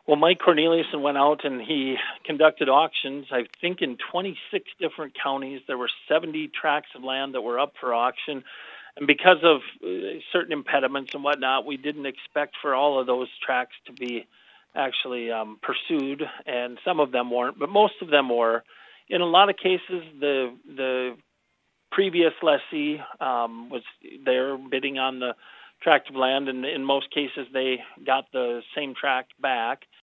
Well, Mike Corneliuson went out and he conducted auctions, I think, in 26 different counties. There were 70 tracts of land that were up for auction. And because of certain impediments and whatnot, we didn't expect for all of those tracts to be actually pursued, and some of them weren't, but most of them were. In a lot of cases, the previous lessee was there bidding on the tract of land, and in most cases, they got the same tract back.